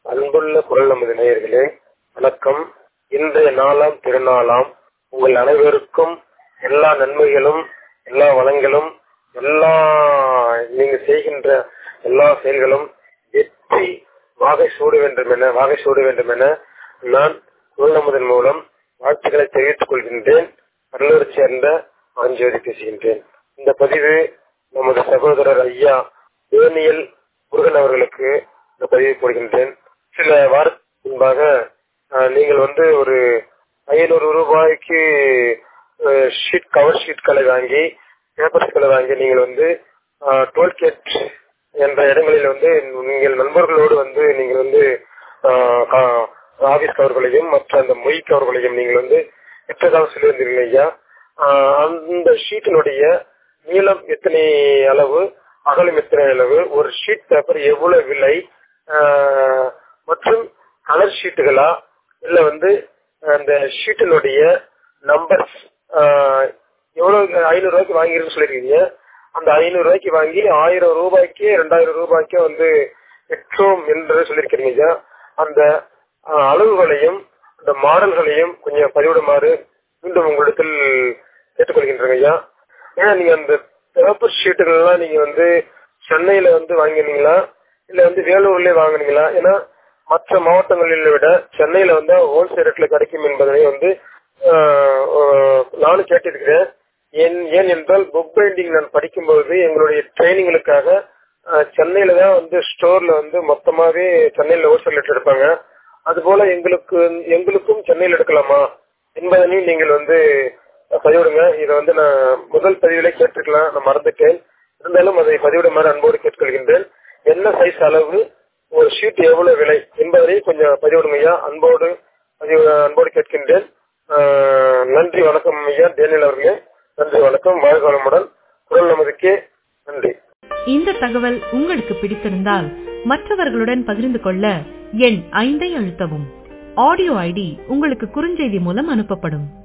அன்புள்ள குரல் நமது நேயர்களே, வணக்கம். இன்றைய நாளாம் திருநாளாம் உங்கள் அனைவருக்கும் எல்லா நன்மைகளும், எல்லா வளங்களும், எல்லா நீங்க செய்கின்ற எல்லா செயல்களும் வெற்றி வாகை சூட வேண்டும் என நான் குரல் நமதன் மூலம் வாழ்த்துக்களை தெரிவித்துக் கொள்கின்றேன். கடலூரை சேர்ந்த ஆஞ்சோதி பேசுகின்றேன். இந்த பதிவு நமது சகோதரர் ஐயா டேனியல் முருகன் அவர்களுக்கு இந்த பதிவை போடுகின்றேன். சில வாரத்துக்கு முன்பாக நீங்கள் ஒரு 500 ரூபாய்க்கு கவர் ஷீட்களை வாங்கி, பேப்பர்ஸ்களை வாங்கி நீங்கள் டோல்கேட் என்ற இடங்களில் நீங்கள் நண்பர்களோடு நீங்கள் ஆபீஸ் கவர்களையும் மற்ற அந்த மொய் கவர்களையும் நீங்கள் பெற்றதாக சொல்லியிருந்தீர்கள் ஐயா. அந்த ஷீட்டினுடைய நீளம் எத்தனை அளவு, அகலம் எத்தனை அளவு, ஒரு ஷீட் பேப்பர் எவ்வளவு விலை, மற்றும் கலர் ஷீட்டுகளா இல்ல அந்த ஷீட்டினுடைய நம்பர்ஸ் எவ்வளவு 500 ரூபாய்க்கு வாங்கிருன்னு சொல்லிருக்கீங்க. அந்த 500 ரூபாய்க்கு வாங்கி 1000 ரூபாய்க்கு 2000 ரூபாய்க்கு பெற்றோம் என்று சொல்லியிருக்கிறீங்க ஐயா. அந்த அளவுகளையும் அந்த மாடல்களையும் கொஞ்சம் பதிவிடுமாறு மீண்டும் உங்களிடத்தில் கேட்டுக்கொள்கின்றேன் ஐயா. ஏன்னா நீங்க அந்த பேப்பர் ஷீட்டுகள் எல்லாம் நீங்க சென்னையில வாங்கினீங்களா இல்ல வேலூர்லயே வாங்கினீங்களா? ஏன்னா மற்ற மாவட்டங்களில் விட சென்னையில ஹோல்சேல் ரேட்ல கிடைக்கும் என்பதனை நானும் கேட்டிருக்கிறேன். ஏன் என்றால் புக் பைண்டிங் நான் படிக்கும்போது எங்களுடைய ட்ரைனிங்களுக்காக சென்னையில தான் ஸ்டோர்ல மொத்தமாவே சென்னையில ஹோல்சேல் ரேட் எடுப்பாங்க. அதுபோல எங்களுக்கும் சென்னையில் எடுக்கலாமா என்பதனையும் நீங்கள் பதிவிடுங்க. இதை நான் முதல் பதிவிலே கேட்டிருக்கலாம், நான் மறந்துட்டேன். இருந்தாலும் அதை பதிவிடுமாறு அன்போடு கேட்டுக்கொள்கின்றேன். என்ன சைஸ் அளவு, ஒரு ஷீட் எவ்வளவு விலை என்பதனையும் கொஞ்சம் பதிவிடுங்க ஐயா. அன்போடு கேட்கின்றேன். நன்றி, வணக்கம் ஐயா டேனியல் அவர்களே. நன்றி, வணக்கம். வாழ்க வளமுடன். குரல் நமதுக்கே நன்றி. இந்த தகவல் உங்களுக்கு பிடித்திருந்தால் மற்றவர்களுடன் பகிர்ந்து கொள்ள எண் 5 அழுத்தவும். ஆடியோ ஐடி உங்களுக்கு குறுஞ்செய்தி மூலம் அனுப்பப்படும்.